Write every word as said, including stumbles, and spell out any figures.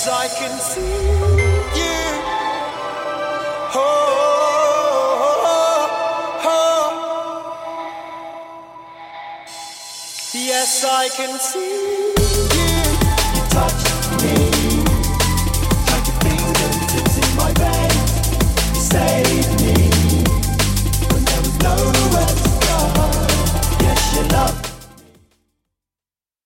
I can see you. Oh, oh, oh. Yes, I can see you. You touch me, like your fingertips in my veins. You say